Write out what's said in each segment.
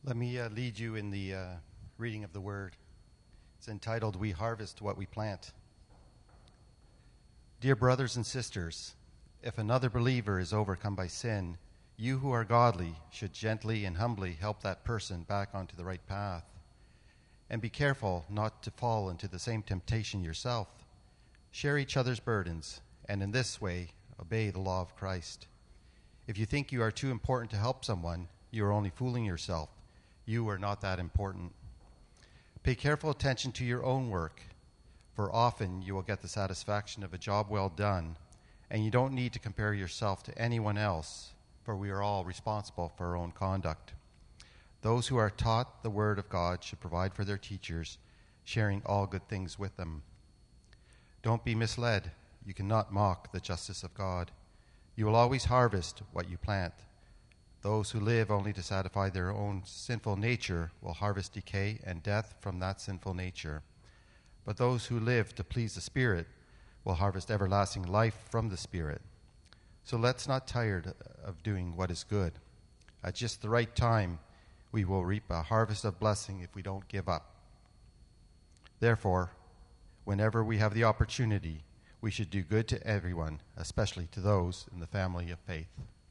Let me lead you in the reading of the Word. It's entitled, We Harvest What We Plant. Dear brothers and sisters, if another believer is overcome by sin, you who are godly should gently and humbly help that person back onto the right path. And be careful not to fall into the same temptation yourself. Share each other's burdens, and in this way, obey the law of Christ. If you think you are too important to help someone, you are only fooling yourself. You are not that important. Pay careful attention to your own work, for often you will get the satisfaction of a job well done, and you don't need to compare yourself to anyone else, for we are all responsible for our own conduct. Those who are taught the Word of God should provide for their teachers, sharing all good things with them. Don't be misled. You cannot mock the justice of God. You will always harvest what you plant. Those who live only to satisfy their own sinful nature will harvest decay and death from that sinful nature. But those who live to please the Spirit will harvest everlasting life from the Spirit. So let's not tire of doing what is good. At just the right time, we will reap a harvest of blessing if we don't give up. Therefore, whenever we have the opportunity, we should do good to everyone, especially to those in the family of faith.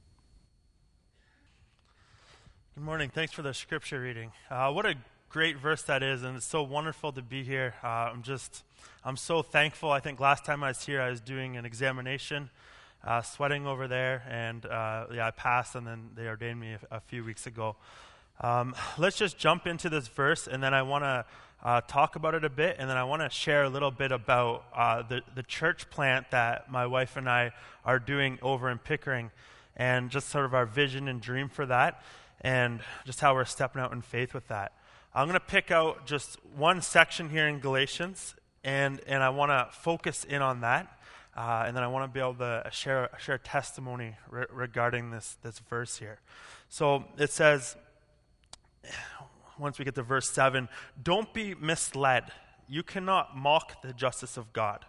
Good morning. Thanks for the scripture reading. What a great verse that is, and it's so wonderful to be here. I'm so thankful. I think last time I was here, I was doing an examination, sweating over there, and I passed, and then they ordained me a few weeks ago. Let's just jump into this verse, and then I want to talk about it a bit, and then I want to share a little bit about the church plant that my wife and I are doing over in Pickering, and just sort of our vision and dream for that, and just how we're stepping out in faith with that. I'm going to pick out just one section here in Galatians, and I want to focus in on that, and then I want to be able to share testimony regarding this verse here. So it says, once we get to verse 7, don't be misled. You cannot mock the justice of God.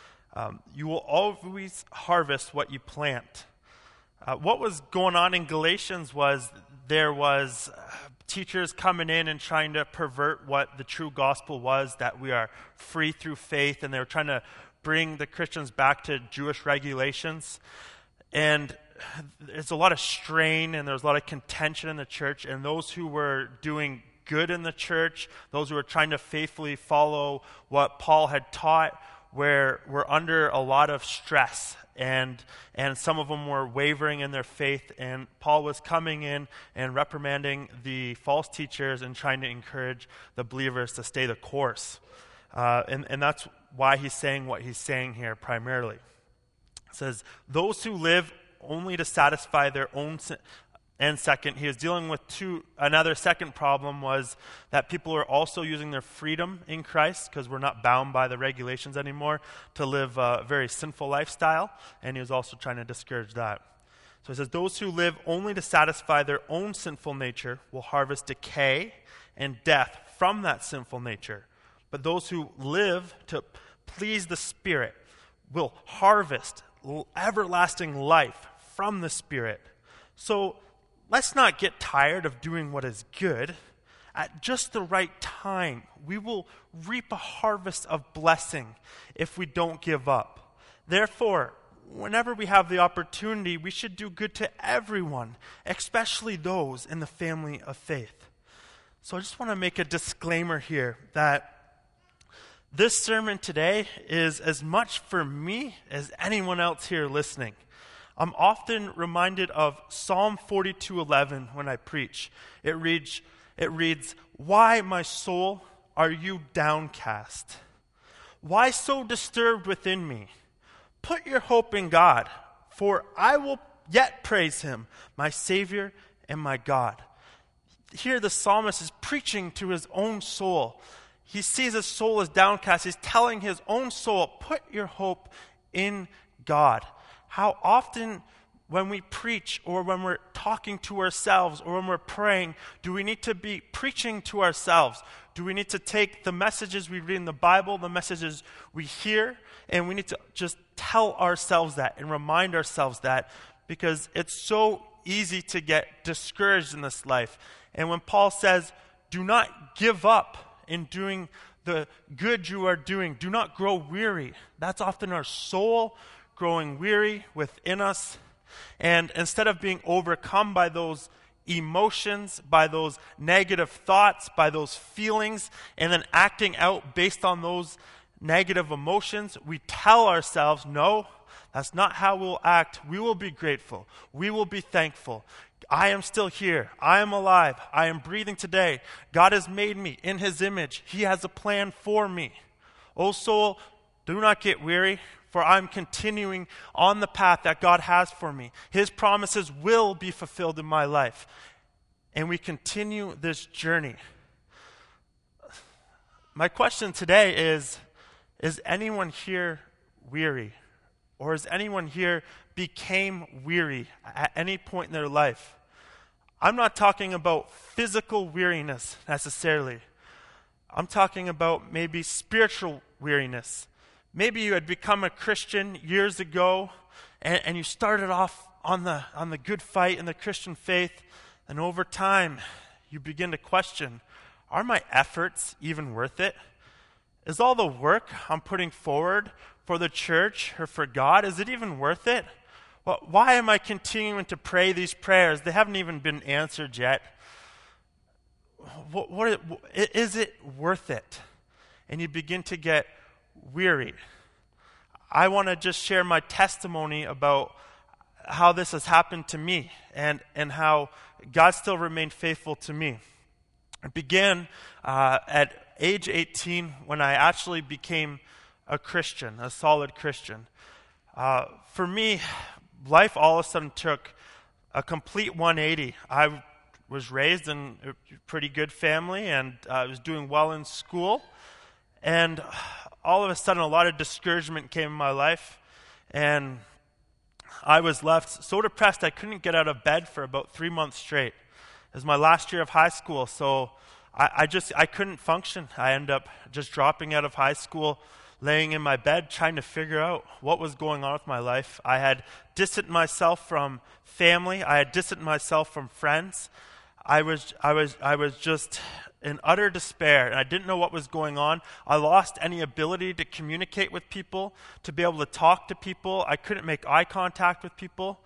You will always harvest what you plant. What was going on in Galatians was there was teachers coming in and trying to pervert what the true gospel was, that we are free through faith, and they were trying to bring the Christians back to Jewish regulations. And there's a lot of strain and there's a lot of contention in the church, and those who were doing good in the church, those who were trying to faithfully follow what Paul had taught, were under a lot of stress, and some of them were wavering in their faith, and Paul was coming in and reprimanding the false teachers and trying to encourage the believers to stay the course. And that's why he's saying what he's saying here primarily. It says, those who live only to satisfy their own sin. And second, he was dealing with another second problem was that people are also using their freedom in Christ, because we're not bound by the regulations anymore, to live a very sinful lifestyle, and he was also trying to discourage that. So he says, those who live only to satisfy their own sinful nature will harvest decay and death from that sinful nature. But those who live to please the Spirit will harvest everlasting life from the Spirit. So let's not get tired of doing what is good. At just the right time, we will reap a harvest of blessing if we don't give up. Therefore, whenever we have the opportunity, we should do good to everyone, especially those in the family of faith. So I just want to make a disclaimer here that this sermon today is as much for me as anyone else here listening. I'm often reminded of Psalm 42:11 when I preach. It reads, "Why, my soul, are you downcast? Why so disturbed within me? Put your hope in God, for I will yet praise him, my Savior and my God." Here the psalmist is preaching to his own soul. He sees his soul as downcast. He's telling his own soul, put your hope in God. How often when we preach or when we're talking to ourselves or when we're praying, do we need to be preaching to ourselves? Do we need to take the messages we read in the Bible, the messages we hear, and we need to just tell ourselves that and remind ourselves that, because it's so easy to get discouraged in this life. And when Paul says, do not give up in doing the good you are doing, do not grow weary. That's often our soul growing weary within us. And instead of being overcome by those emotions, by those negative thoughts, by those feelings, and then acting out based on those negative emotions, we tell ourselves, no, that's not how we'll act. We will be grateful. We will be thankful. I am still here. I am alive. I am breathing today. God has made me in his image. He has a plan for me. O soul, do not get weary, for I'm continuing on the path that God has for me. His promises will be fulfilled in my life. And we continue this journey. My question today is anyone here weary? Or has anyone here became weary at any point in their life? I'm not talking about physical weariness necessarily. I'm talking about maybe spiritual weariness. Maybe you had become a Christian years ago and you started off on the good fight in the Christian faith, and over time you begin to question, are my efforts even worth it? Is all the work I'm putting forward for the church or for God, is it even worth it? Well, why am I continuing to pray these prayers? They haven't even been answered yet. Is it worth it? And you begin to get weary. I want to just share my testimony about how this has happened to me and how God still remained faithful to me. It began at age 18 when I actually became a Christian, a solid Christian. For me, life all of a sudden took a complete 180. I was raised in a pretty good family, and I was doing well in school. And all of a sudden, a lot of discouragement came in my life, and I was left so depressed I couldn't get out of bed for about 3 months straight. It was my last year of high school, so I couldn't function. I ended up just dropping out of high school, laying in my bed, trying to figure out what was going on with my life. I had distanced myself from family. I had distanced myself from friends. I was just in utter despair, and I didn't know what was going on. I lost any ability to communicate with people, to be able to talk to people. I couldn't make eye contact with people.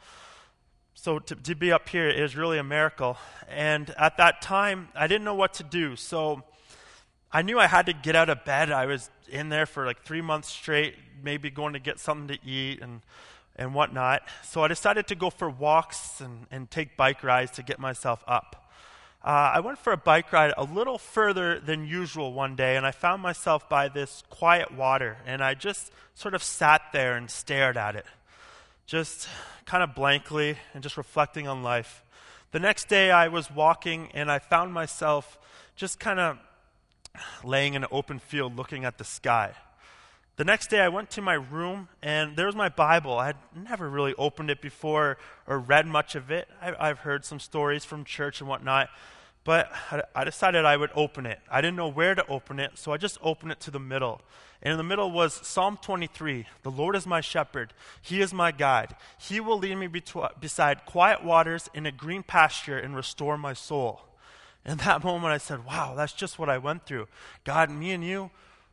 So to be up here is really a miracle. And at that time, I didn't know what to do. So I knew I had to get out of bed. I was in there for like 3 months straight, maybe going to get something to eat and whatnot. So I decided to go for walks and take bike rides to get myself up. I went for a bike ride a little further than usual one day, and I found myself by this quiet water, and I just sort of sat there and stared at it, just kind of blankly and just reflecting on life. The next day I was walking, and I found myself just kind of laying in an open field looking at the sky. The next day I went to my room, and there was my Bible. I had never really opened it before or read much of it. I've heard some stories from church and whatnot, but I decided I would open it. I didn't know where to open it, so I just opened it to the middle. And in the middle was Psalm 23. The Lord is my shepherd. He is my guide. He will lead me beside quiet waters in a green pasture and restore my soul. In that moment I said, wow, that's just what I went through. God, me and you,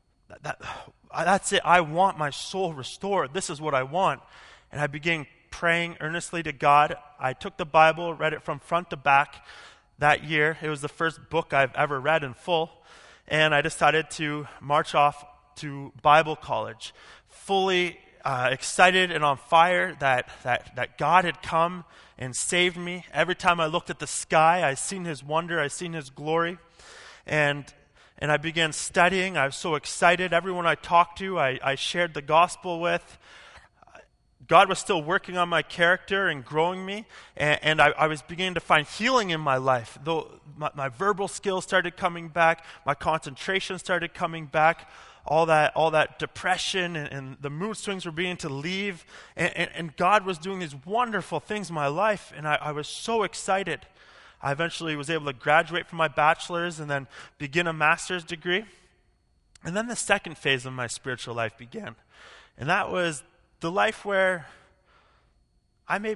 that's it. I want my soul restored. This is what I want. And I began praying earnestly to God. I took the Bible, read it from front to back that year. It was the first book I've ever read in full. And I decided to march off to Bible college, fully excited and on fire that God had come and saved me. Every time I looked at the sky, I seen his wonder, I seen his glory. And I began studying. I was so excited. Everyone I talked to, I shared the gospel with. God was still working on my character and growing me, and I was beginning to find healing in my life. Though my verbal skills started coming back, my concentration started coming back, all that depression and the mood swings were beginning to leave, and God was doing these wonderful things in my life, and I was so excited. I eventually was able to graduate from my bachelor's and then begin a master's degree. And then the second phase of my spiritual life began. And that was the life where I maybe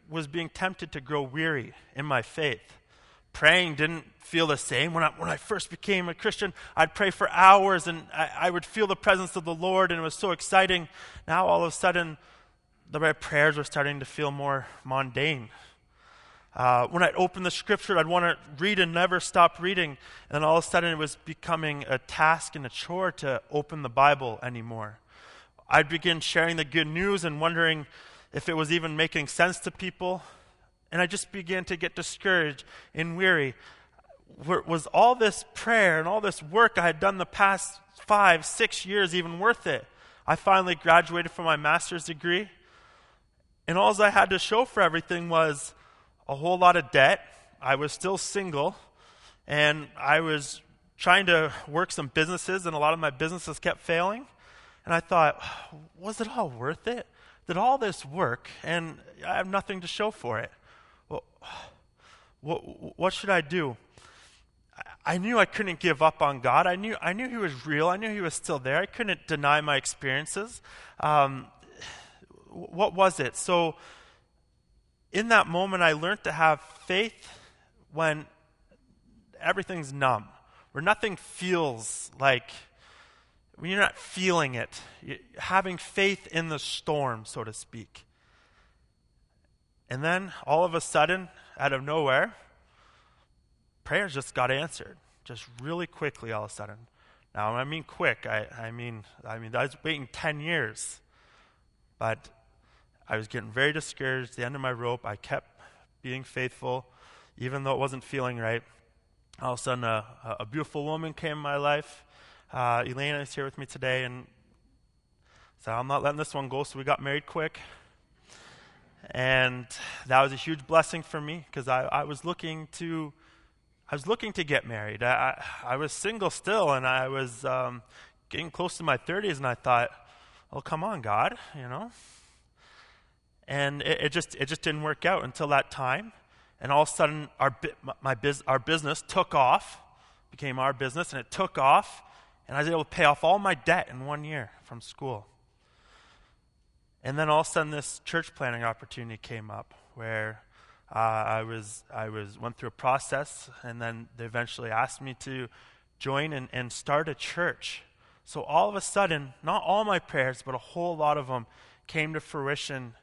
was being tempted to grow weary in my faith. Praying didn't feel the same. When I first became a Christian, I'd pray for hours and I would feel the presence of the Lord, and it was so exciting. Now all of a sudden, my prayers were starting to feel more mundane. When I'd open the scripture, I'd want to read and never stop reading. And then all of a sudden, it was becoming a task and a chore to open the Bible anymore. I'd begin sharing the good news and wondering if it was even making sense to people. And I just began to get discouraged and weary. Was all this prayer and all this work I had done the past 5-6 years even worth it? I finally graduated from my master's degree, and all I had to show for everything was a whole lot of debt. I was still single, and I was trying to work some businesses, and a lot of my businesses kept failing. And I thought, was it all worth it? Did all this work, and I have nothing to show for it? Well, what should I do? I knew I couldn't give up on God. I knew He was real. I knew He was still there. I couldn't deny my experiences. What was it? So in that moment, I learned to have faith when everything's numb, where nothing feels like, when you're not feeling it, having faith in the storm, so to speak. And then, all of a sudden, out of nowhere, prayers just got answered, just really quickly all of a sudden. Now, I mean quick. I mean, I was waiting 10 years, but I was getting very discouraged. At the end of my rope, I kept being faithful, even though it wasn't feeling right. All of a sudden, a beautiful woman came in my life. Elena is here with me today, and so I'm not letting this one go, so we got married quick. And that was a huge blessing for me, because I was looking to get married. I was single still, and I was getting close to my 30s, and I thought, oh, come on, God, you know. And it just didn't work out until that time. And all of a sudden, our business took off, became our business, and it took off. And I was able to pay off all my debt in 1 year from school. And then all of a sudden, this church planning opportunity came up, where I went through a process, and then they eventually asked me to join and start a church. So all of a sudden, not all my prayers, but a whole lot of them came to fruition.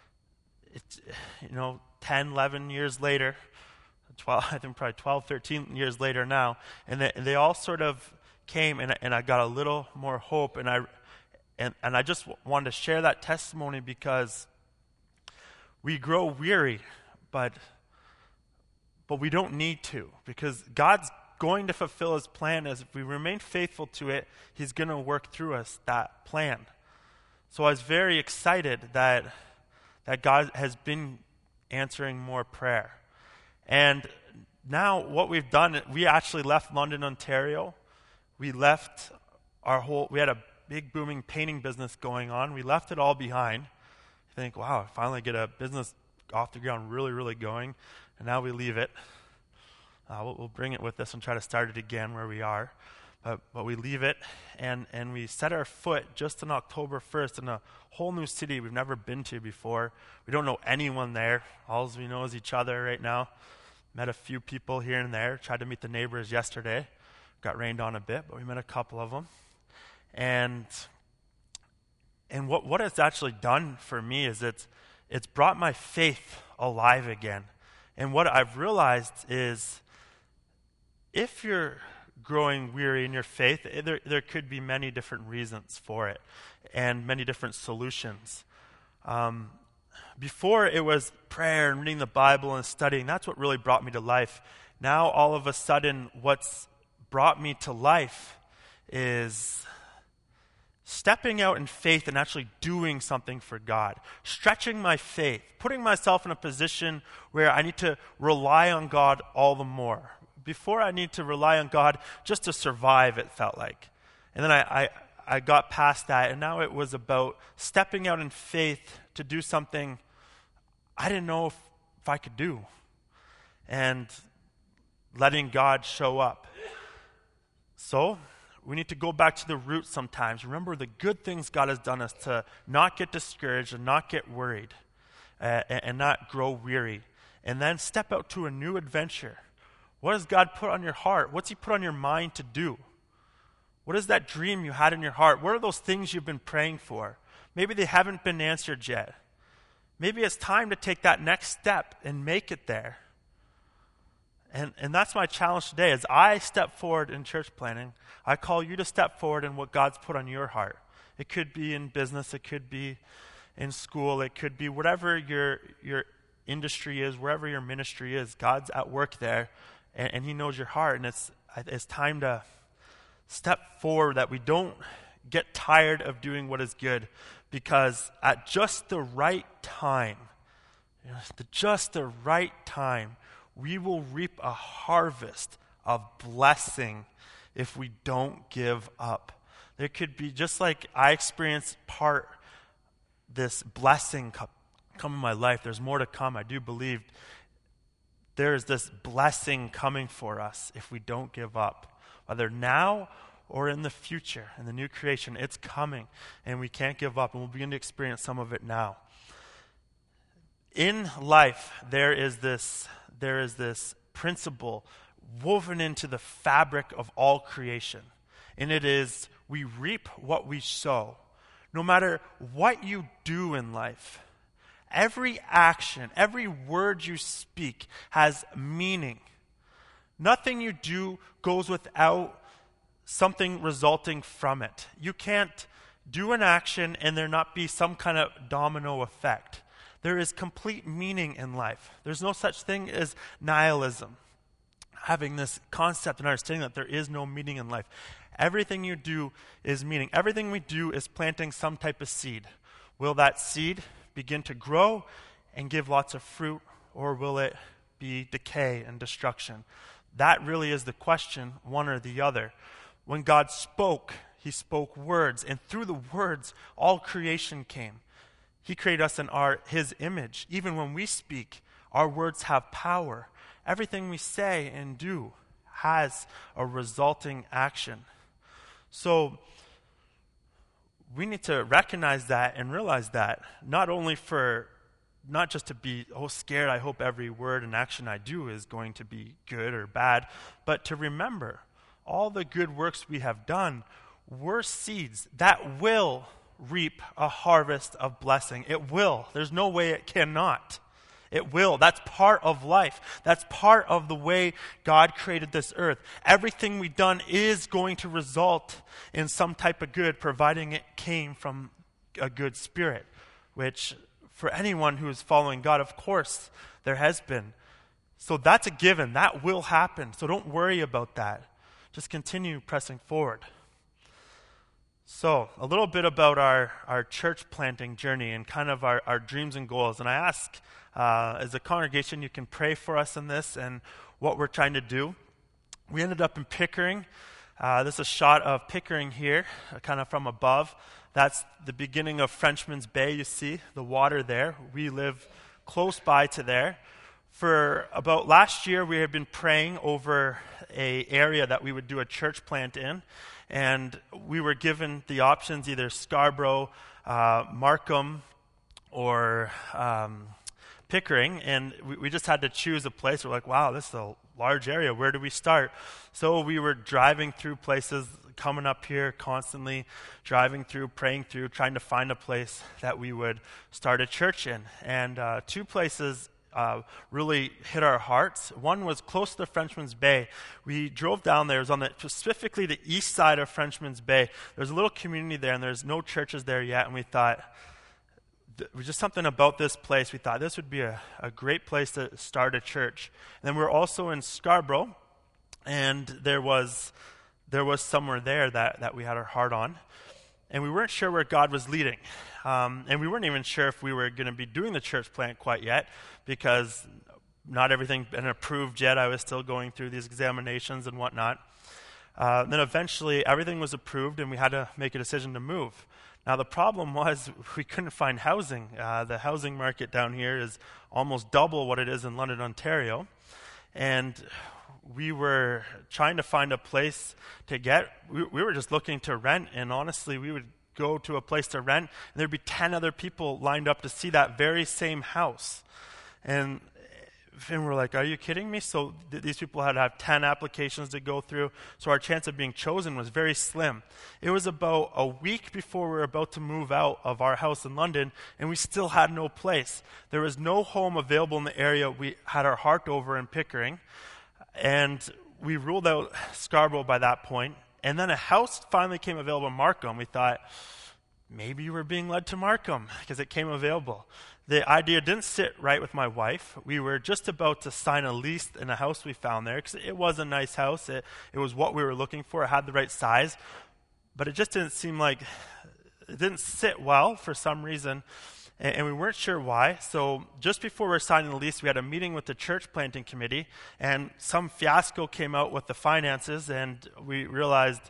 10, 11 years later, 12, I think probably 12, 13 years later now, and they all sort of came, and I got a little more hope, and I just wanted to share that testimony, because we grow weary, but we don't need to, because God's going to fulfill His plan. As if we remain faithful to it, He's going to work through us that plan. So I was very excited that God has been answering more prayer. And now what we've done, we actually left London, Ontario. We left we had a big booming painting business going on. We left it all behind. I think, wow, finally get a business off the ground, really, really going. And now we leave it. We'll bring it with us and try to start it again where we are. But we leave it, and we set our foot just on October 1st in a whole new city we've never been to before. We don't know anyone there. All we know is each other right now. Met a few people here and there. Tried to meet the neighbors yesterday. Got rained on a bit, but we met a couple of them. And what it's actually done for me is it's brought my faith alive again. And what I've realized is, if you're growing weary in your faith, there could be many different reasons for it and many different solutions. Before, it was prayer and reading the Bible and studying. That's what really brought me to life. Now, all of a sudden, what's brought me to life is stepping out in faith and actually doing something for God, stretching my faith, putting myself in a position where I need to rely on God all the more. Before, I need to rely on God just to survive, it felt like. And then I got past that, and now it was about stepping out in faith to do something I didn't know if I could do, and letting God show up. So we need to go back to the roots sometimes. Remember the good things God has done us, to not get discouraged and not get worried. and not grow weary. And then step out to a new adventure. What has God put on your heart? What's he put on your mind to do? What is that dream you had in your heart? What are those things you've been praying for? Maybe they haven't been answered yet. Maybe it's time to take that next step and make it there. And that's my challenge today. As I step forward in church planning, I call you to step forward in what God's put on your heart. It could be in business, it could be in school, it could be whatever your industry is, wherever your ministry is. God's at work there, and he knows your heart. And it's time to step forward, that we don't get tired of doing what is good, because at just the right time, just the right time, we will reap a harvest of blessing if we don't give up. There could be, just like I experienced this blessing come in my life, there's more to come. I do believe there is this blessing coming for us if we don't give up. Whether now or in the future, in the new creation, it's coming, and we can't give up, and we'll begin to experience some of it now. In life, there is this principle woven into the fabric of all creation, and it is, we reap what we sow. No matter what you do in life, every action, every word you speak has meaning. Nothing you do goes without something resulting from it. You can't do an action and there not be some kind of domino effect. There is complete meaning in life. There's no such thing as nihilism, having this concept and understanding that there is no meaning in life. Everything you do is meaning. Everything we do is planting some type of seed. Will that seed begin to grow and give lots of fruit, or will it be decay and destruction? That really is the question, one or the other. When God spoke, he spoke words, and through the words, all creation came. He created us in his image. Even when we speak, our words have power. Everything we say and do has a resulting action. So we need to recognize that and realize that, not just to be scared, I hope every word and action I do is going to be good or bad, but to remember all the good works we have done were seeds that will reap a harvest of blessing. It will. There's no way it cannot. It will. That's part of life. That's part of the way God created this earth. Everything we've done is going to result in some type of good, providing it came from a good spirit, which for anyone who is following God, of course, there has been. So that's a given. That will happen. So don't worry about that. Just continue pressing forward. So, a little bit about our church planting journey and kind of our dreams and goals. And I ask, as a congregation, you can pray for us in this and what we're trying to do. We ended up in Pickering. This is a shot of Pickering here, kind of from above. That's the beginning of Frenchman's Bay, you see, the water there. We live close by to there. For about last year, we had been praying over an area that we would do a church plant in. And we were given the options, either Scarborough, Markham, or Pickering. And we just had to choose a place. We're like, wow, this is a large area. Where do we start? So we were driving through places, coming up here constantly, driving through, praying through, trying to find a place that we would start a church in. And two places really hit our hearts. One was close to the Frenchman's Bay. We drove down there. It was on specifically the east side of Frenchman's Bay. There's a little community there, and there's no churches there yet. And we thought, was just something about this place. We thought this would be a great place to start a church. And then we were also in Scarborough, and there was somewhere there that we had our heart on. And we weren't sure where God was leading. And we weren't even sure if we were going to be doing the church plant quite yet, because not everything had been approved yet. I was still going through these examinations and whatnot. Then eventually everything was approved, and we had to make a decision to move. Now the problem was we couldn't find housing. The housing market down here is almost double what it is in London, Ontario. And we were trying to find a place to get. We were just looking to rent, and honestly, we would go to a place to rent, and there'd be 10 other people lined up to see that very same house. And we're like, are you kidding me? So these people had to have 10 applications to go through, so our chance of being chosen was very slim. It was about a week before we were about to move out of our house in London, and we still had no place. There was no home available in the area we had our heart over in Pickering, and we ruled out Scarborough by that point. And then a house finally came available in Markham. We thought, maybe we're being led to Markham because it came available. The idea didn't sit right with my wife. We were just about to sign a lease in a house we found there because it was a nice house. It was what we were looking for. It had the right size. But it just didn't seem like, it didn't sit well for some reason. And we weren't sure why. So just before we were signing the lease, we had a meeting with the church planting committee. And some fiasco came out with the finances. And we realized,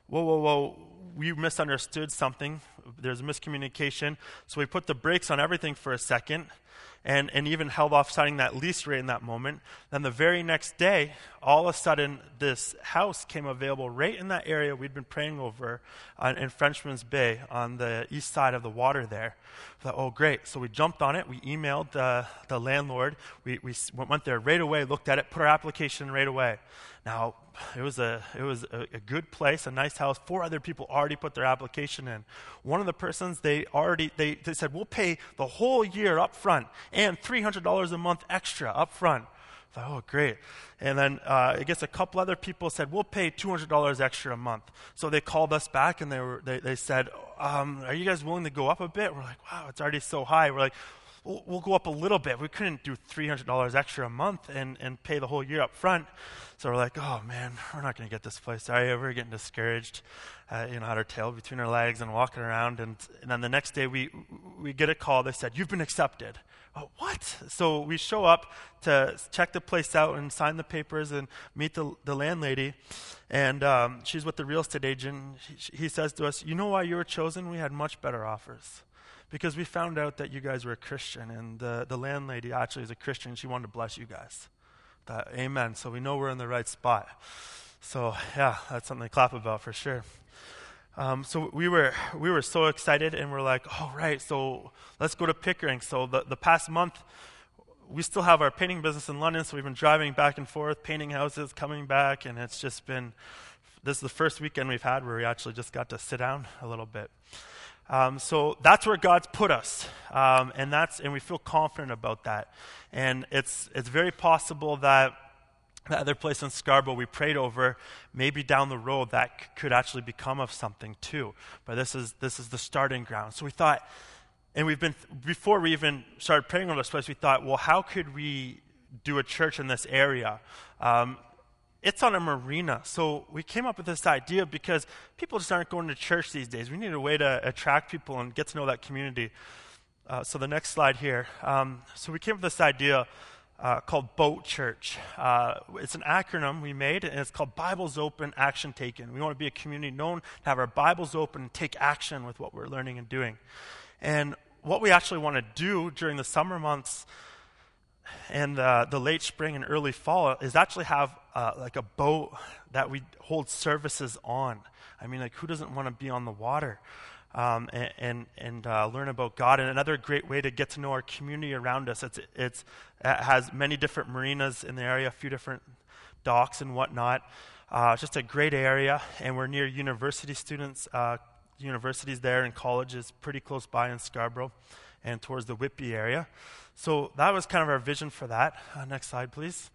whoa, we misunderstood something. There's a miscommunication. So we put the brakes on everything for a second and even held off signing that lease rate in that moment. Then the very next day, all of a sudden, this house came available right in that area we'd been praying over in Frenchman's Bay on the east side of the water there. We thought, oh, great. So we jumped on it. We emailed the landlord. We went there right away, looked at it, put our application right away. Now, it was a good place, a nice house. 4 other people already put their application in. One of the persons, they said, we'll pay the whole year up front and $300 a month extra up front. I thought, oh, great. And then I guess a couple other people said, we'll pay $200 extra a month. So they called us back and they said, are you guys willing to go up a bit? We're like, wow, it's already so high. We're like, we'll go up a little bit. We couldn't do $300 extra a month and pay the whole year up front. So we're like, oh man, we're not going to get this place. Sorry, we're getting discouraged. Had our tail between our legs and walking around. And then the next day we get a call. They said, you've been accepted. Oh, what? So we show up to check the place out and sign the papers and meet the landlady. And she's with the real estate agent. He says to us, you know why you were chosen? We had much better offers. Because we found out that you guys were a Christian, and the landlady actually is a Christian. She wanted to bless you guys. Amen. So we know we're in the right spot. So yeah, that's something to clap about for sure. So we were so excited, and we're like, oh right, so let's go to Pickering. So the past month, we still have our painting business in London, so we've been driving back and forth, painting houses, coming back, and it's just been, this is the first weekend we've had where we actually just got to sit down a little bit. So that's where God's put us, and we feel confident about that. And it's very possible that the other place in Scarborough we prayed over, maybe down the road that could actually become of something too. But this is the starting ground. So we thought, and before we even started praying over this place, we thought, well, how could we do a church in this area? It's on a marina. So we came up with this idea because people just aren't going to church these days. We need a way to attract people and get to know that community. So the next slide here. So we came up with this idea called Boat Church. It's an acronym we made, and it's called Bibles Open, Action Taken. We want to be a community known to have our Bibles open and take action with what we're learning and doing. And what we actually want to do during the summer months and the late spring and early fall is actually have like a boat that we hold services on. I mean, like, who doesn't want to be on the water and learn about God? And another great way to get to know our community around us, it has many different marinas in the area, a few different docks and whatnot. Just a great area, and we're near university students. Universities there and colleges pretty close by in Scarborough and towards the Whitby area. So that was kind of our vision for that. Next slide, please.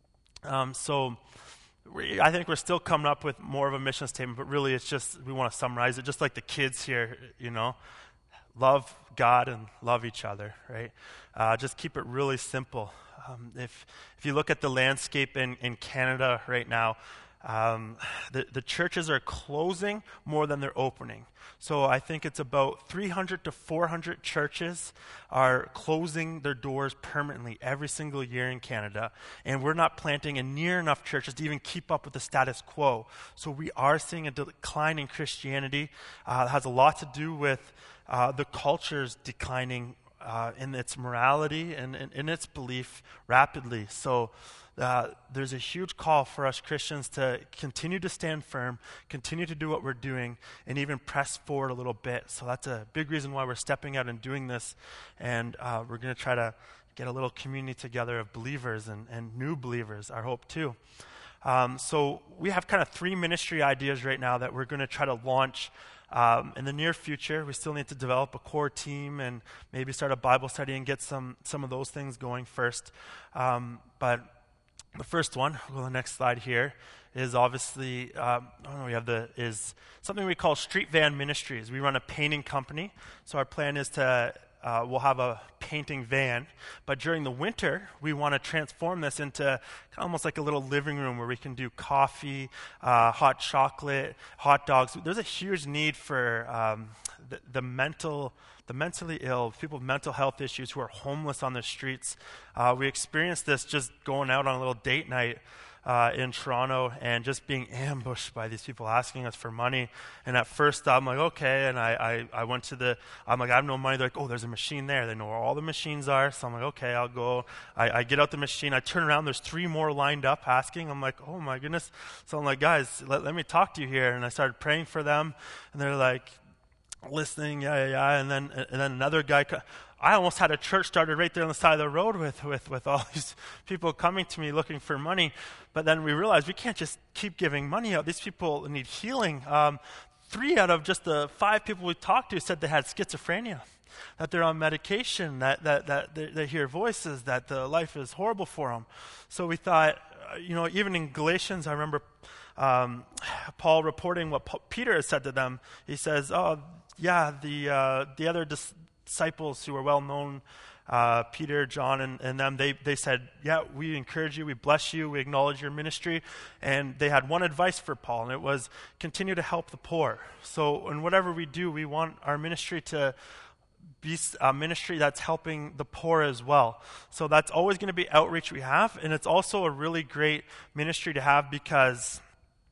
I think we're still coming up with more of a mission statement, but really it's just, we want to summarize it, just like the kids here, love God and love each other, right? Just keep it really simple. If you look at the landscape in Canada right now, the churches are closing more than they're opening. So I think it's about 300 to 400 churches are closing their doors permanently every single year in Canada. And we're not planting in near enough churches to even keep up with the status quo. So we are seeing a decline in Christianity. It has a lot to do with the cultures declining in its morality and in its belief rapidly. So there's a huge call for us Christians to continue to stand firm, continue to do what we're doing, and even press forward a little bit. So that's a big reason why we're stepping out and doing this. And we're going to try to get a little community together of believers and new believers, our hope too. So we have kind of 3 ministry ideas right now that we're going to try to launch in the near future. We still need to develop a core team and maybe start a Bible study and get some of those things going first. But the first one, we'll go to the next slide here, is obviously, is something we call Street Van Ministries. We run a painting company, so our plan is to we'll have a painting van, but during the winter, we want to transform this into almost like a little living room where we can do coffee, hot chocolate, hot dogs. There's a huge need for the mentally ill, people with mental health issues who are homeless on the streets. We experienced this just going out on a little date night in Toronto and just being ambushed by these people asking us for money. And at first I'm like, okay. And I went to I'm like, I have no money. They're like, oh, there's a machine there. They know where all the machines are. So I'm like, okay, I'll go. I get out the machine. I turn around. There's 3 more lined up asking. I'm like, oh my goodness. So I'm like, guys, let me talk to you here. And I started praying for them. And they're like, listening, yeah. And then another guy, I almost had a church started right there on the side of the road with all these people coming to me looking for money. But then we realized we can't just keep giving money out. These people need healing. 3 out of just the 5 people we talked to said they had schizophrenia, that they're on medication, that they hear voices, that the life is horrible for them. So we thought, even in Galatians, I remember Paul reporting what Peter had said to them. He says, the other disciples who were well known, Peter, John, and them, they said, yeah, we encourage you, we bless you, we acknowledge your ministry. And they had one advice for Paul, and it was continue to help the poor. So in whatever we do, we want our ministry to be a ministry that's helping the poor as well. So that's always going to be outreach we have, and it's also a really great ministry to have because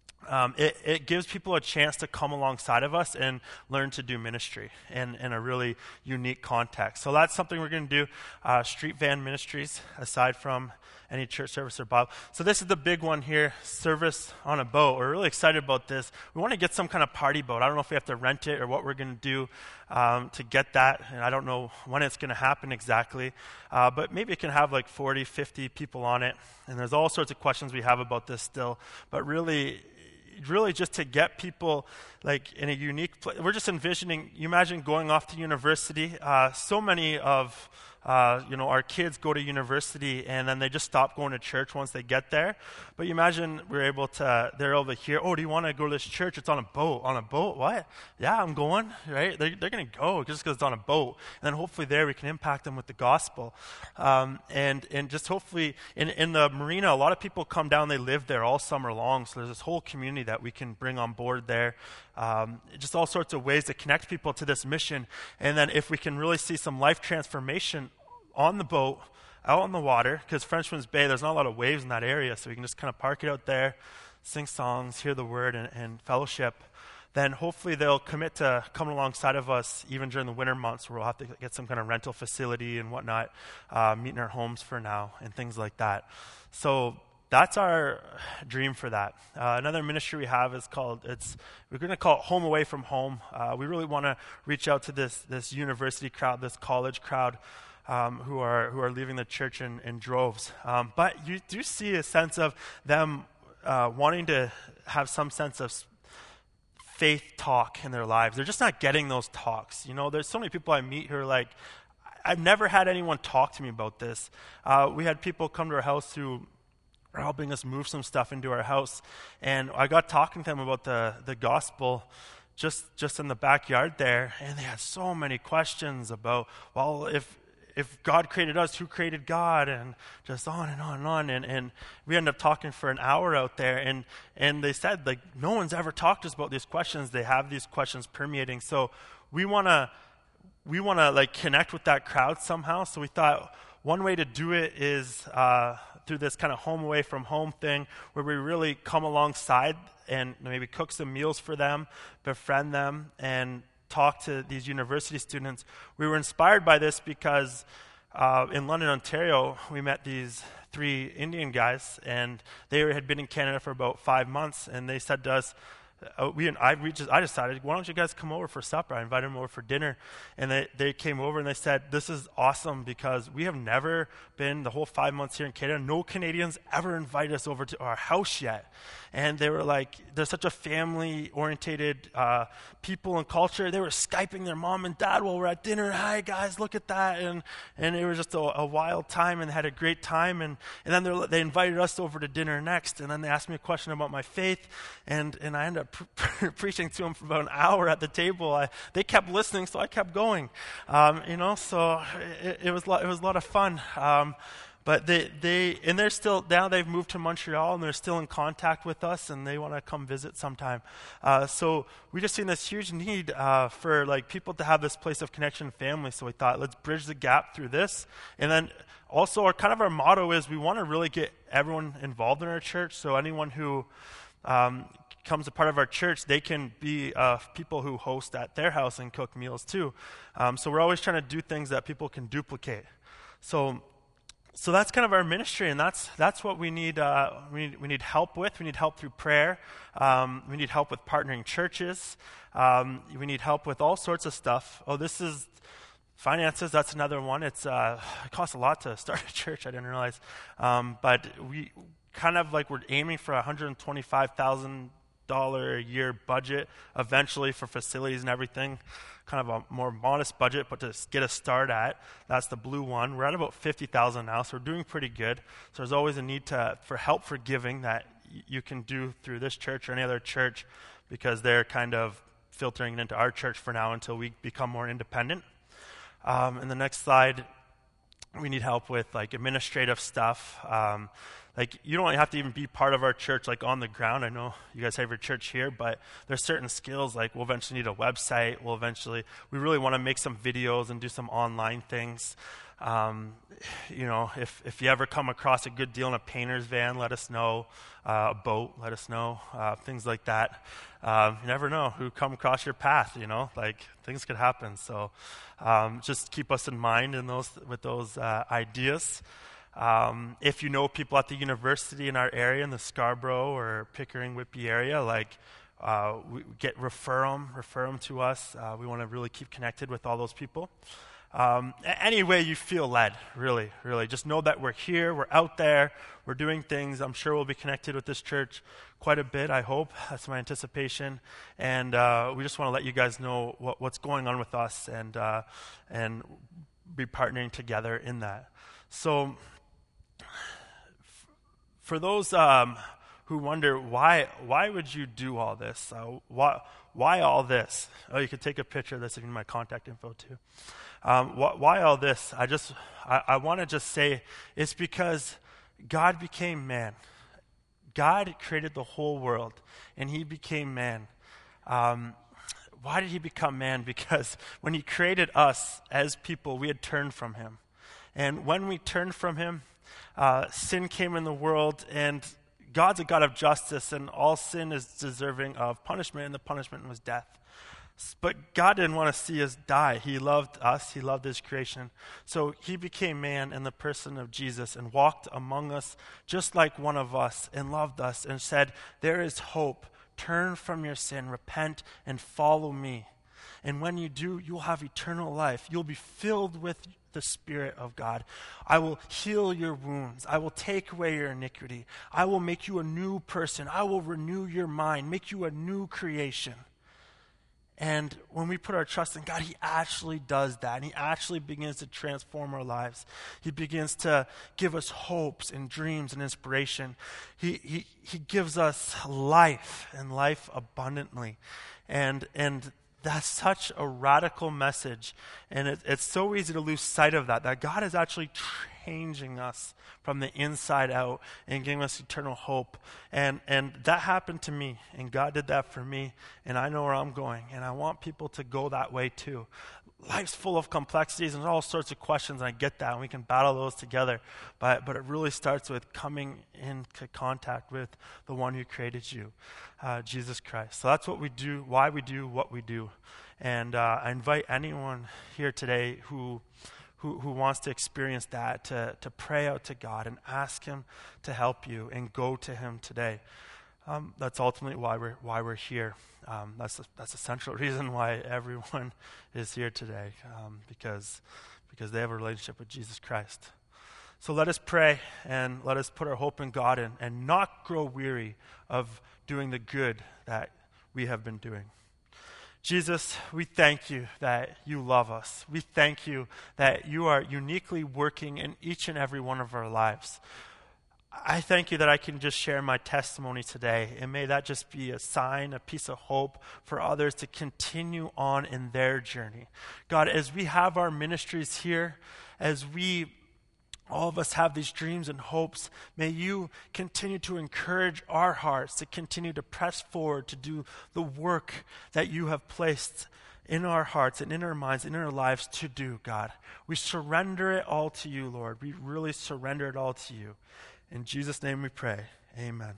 it gives people a chance to come alongside of us and learn to do ministry in a really unique context. So that's something we're going to do, Street Van Ministries, aside from any church service or Bible. So this is the big one here, service on a boat. We're really excited about this. We want to get some kind of party boat. I don't know if we have to rent it or what we're going to do to get that. And I don't know when it's going to happen exactly. But maybe it can have like 40, 50 people on it. And there's all sorts of questions we have about this still. But really just to get people like in a unique place. We're just envisioning, you imagine going off to university. So many of our kids go to university and then they just stop going to church once they get there. But you imagine they're able to hear, oh, do you want to go to this church? It's on a boat. On a boat? What? Yeah, I'm going, right? They're going to go just because it's on a boat. And then hopefully there we can impact them with the gospel. And just hopefully in the marina, a lot of people come down, they live there all summer long. So there's this whole community that we can bring on board there. Just all sorts of ways to connect people to this mission. And then if we can really see some life transformation on the boat, out on the water, because Frenchman's Bay, there's not a lot of waves in that area, so we can just kind of park it out there, sing songs, hear the word, and fellowship. Then hopefully they'll commit to coming alongside of us even during the winter months where we'll have to get some kind of rental facility and whatnot, meet in our homes for now and things like that. So that's our dream for that. Another ministry we have is we're going to call it Home Away from Home. We really want to reach out to this university crowd, this college crowd, who are leaving the church in droves. But you do see a sense of them wanting to have some sense of faith talk in their lives. They're just not getting those talks. There's so many people I meet who are like, I've never had anyone talk to me about this. We had people come to our house who are helping us move some stuff into our house, and I got talking to them about the gospel just in the backyard there, and they had so many questions about, well, if God created us, who created God? And just on and on and on. And we ended up talking for an hour out there. And they said, like, no one's ever talked to us about these questions. They have these questions permeating. So we want to like connect with that crowd somehow. So we thought one way to do it is through this kind of home away from home thing where we really come alongside and maybe cook some meals for them, befriend them, and talk to these university students. We were inspired by this because in London, Ontario, we met these 3 Indian guys, and they had been in Canada for about 5 months, and they said to us, I decided, why don't you guys come over for supper? I invited them over for dinner, and they came over and they said, this is awesome because we have never been, the whole 5 months here in Canada, no Canadians ever invited us over to our house yet. And they were like, they're such a family-orientated people and culture. They were Skyping their mom and dad while we're at dinner. Hi, guys, look at that. And it was just a wild time, and they had a great time. And then they invited us over to dinner next. And then they asked me a question about my faith. And I ended up preaching to them for about an hour at the table. They kept listening, so I kept going. So it was a lot of fun. But they're still, now they've moved to Montreal, and they're still in contact with us, and they want to come visit sometime. So we just seen this huge need for like people to have this place of connection and family. So we thought, let's bridge the gap through this. And then also our motto is we want to really get everyone involved in our church. So anyone who becomes a part of our church, they can be people who host at their house and cook meals too. So we're always trying to do things that people can duplicate. So that's kind of our ministry, and that's what we need. We need help with. We need help through prayer. We need help with partnering churches. We need help with all sorts of stuff. Oh, this is finances. That's another one. It costs a lot to start a church. I didn't realize, but we we're aiming for $125,000 a year budget eventually for facilities and everything. Kind of a more modest budget, but to get a start at. That's the blue one. We're at about $50,000 now, so we're doing pretty good. So there's always a need for help for giving that you can do through this church or any other church, because they're kind of filtering it into our church for now until we become more independent. In the next slide, we need help with like administrative stuff. You don't have to even be part of our church, like on the ground. I know you guys have your church here, but there's certain skills, like we'll eventually need a website. We really want to make some videos and do some online things. If you ever come across a good deal in a painter's van, let us know. A boat, let us know. Things like that. You never know who come across your path, things could happen. So just keep us in mind with those ideas. If you know people at the university in our area, in the Scarborough or Pickering, Whitby area, refer them to us. We want to really keep connected with all those people. Any way you feel led, really, really. Just know that we're here, we're out there, we're doing things. I'm sure we'll be connected with this church quite a bit, I hope. That's my anticipation. And we just want to let you guys know what's going on with us and be partnering together in that. So for those who wonder, why would you do all this? Why all this? Oh, you could take a picture of this if you need my contact info too. Why all this? I want to just say it's because God became man. God created the whole world, and he became man. Why did he become man? Because when he created us as people, we had turned from him. And when we turned from him, sin came in the world, and God's a God of justice, and all sin is deserving of punishment, and the punishment was death. But God didn't want to see us die. He loved us. He loved his creation. So he became man in the person of Jesus and walked among us just like one of us and loved us and said, there is hope. Turn from your sin, repent, and follow me. And when you do, you'll have eternal life. You'll be filled with the Spirit of God. I will heal your wounds. I will take away your iniquity. I will make you a new person. I will renew your mind, make you a new creation. And when we put our trust in God, he actually does that. And he actually begins to transform our lives. He begins to give us hopes and dreams and inspiration. He gives us life and life abundantly. And that's such a radical message. And it's so easy to lose sight of that God has actually changing us from the inside out and giving us eternal hope. And that happened to me, and God did that for me, and I know where I'm going, and I want people to go that way too. Life's full of complexities and all sorts of questions, and I get that, and we can battle those together. But it really starts with coming into contact with the one who created you, Jesus Christ. So that's what we do, why we do what we do. And I invite anyone here today who wants to experience that to pray out to God and ask him to help you and go to him today. That's ultimately why we're here. That's the central reason why everyone is here today, because they have a relationship with Jesus Christ. So let us pray and let us put our hope in God and not grow weary of doing the good that we have been doing. Jesus, we thank you that you love us. We thank you that you are uniquely working in each and every one of our lives. I thank you that I can just share my testimony today, and may that just be a sign, a piece of hope for others to continue on in their journey. God, as we have our ministries here, as all of us have these dreams and hopes, may you continue to encourage our hearts to continue to press forward to do the work that you have placed in our hearts and in our minds and in our lives to do, God. We surrender it all to you, Lord. We really surrender it all to you. In Jesus' name we pray. Amen.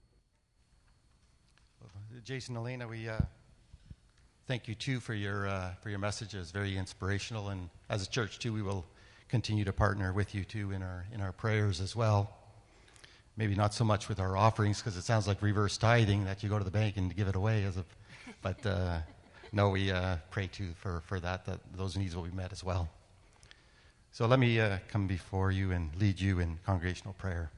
Jason, Elena, we thank you too for your message. It was very inspirational, and as a church too, we will continue to partner with you too in our prayers as well. Maybe not so much with our offerings, because it sounds like reverse tithing that you go to the bank and give it away but no, we pray too for that those needs will be met as well. So let me come before you and lead you in congregational prayer.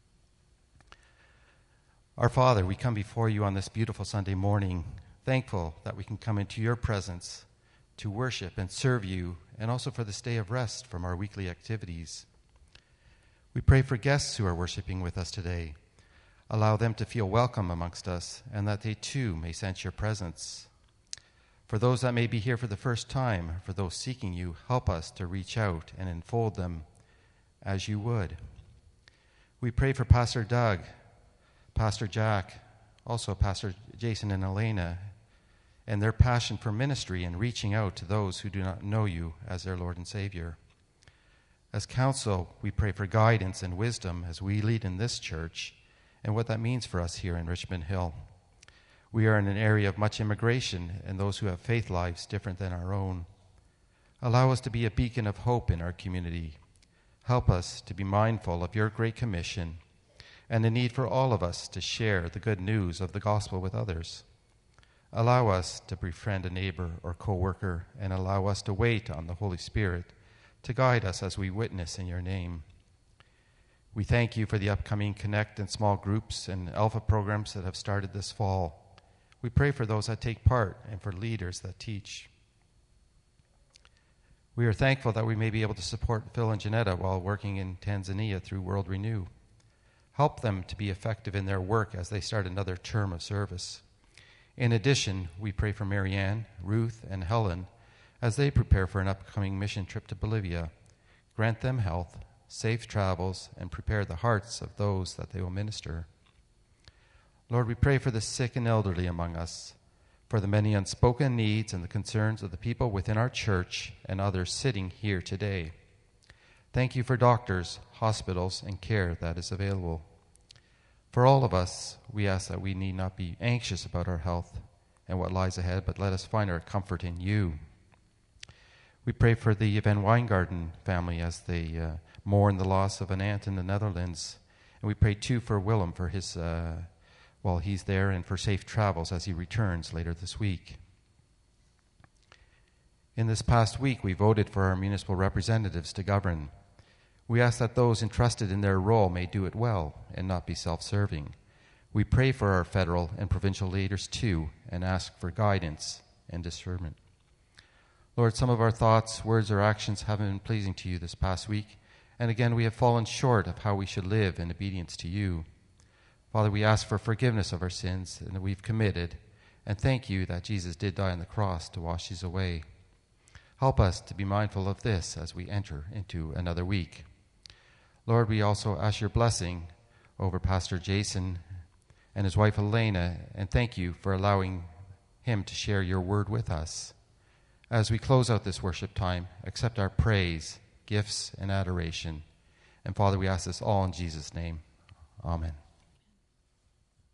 Our Father, we come before you on this beautiful Sunday morning, thankful that we can come into your presence to worship and serve you, and also for this day of rest from our weekly activities. We pray for guests who are worshiping with us today. Allow them to feel welcome amongst us, and that they too may sense your presence. For those that may be here for the first time, for those seeking you, help us to reach out and enfold them as you would. We pray for Pastor Doug, Pastor Jack, also Pastor Jason and Elena, and their passion for ministry and reaching out to those who do not know you as their Lord and Savior. As council, we pray for guidance and wisdom as we lead in this church and what that means for us here in Richmond Hill. We are in an area of much immigration and those who have faith lives different than our own. Allow us to be a beacon of hope in our community. Help us to be mindful of your great commission and the need for all of us to share the good news of the gospel with others. Allow us to befriend a neighbor or co-worker, and allow us to wait on the Holy Spirit to guide us as we witness in your name. We thank you for the upcoming Connect and small groups and Alpha programs that have started this fall. We pray for those that take part and for leaders that teach. We are thankful that we may be able to support Phil and Janetta while working in Tanzania through World Renew. Help them to be effective in their work as they start another term of service. In addition, we pray for Marianne, Ruth, and Helen as they prepare for an upcoming mission trip to Bolivia. Grant them health, safe travels, and prepare the hearts of those that they will minister. Lord, we pray for the sick and elderly among us, for the many unspoken needs and the concerns of the people within our church and others sitting here today. Thank you for doctors, hospitals, and care that is available. For all of us, we ask that we need not be anxious about our health and what lies ahead, but let us find our comfort in you. We pray for the Van Weingarten family as they mourn the loss of an aunt in the Netherlands. And we pray too for Willem for his, while he's there, and for safe travels as he returns later this week. In this past week, we voted for our municipal representatives to govern. We ask that those entrusted in their role may do it well and not be self-serving. We pray for our federal and provincial leaders too, and ask for guidance and discernment. Lord, some of our thoughts, words, or actions haven't been pleasing to you this past week, and again we have fallen short of how we should live in obedience to you. Father, we ask for forgiveness of our sins that we've committed, and thank you that Jesus did die on the cross to wash these away. Help us to be mindful of this as we enter into another week. Lord, we also ask your blessing over Pastor Jason and his wife Elena, and thank you for allowing him to share your word with us. As we close out this worship time, accept our praise, gifts, and adoration. And Father, we ask this all in Jesus' name. Amen.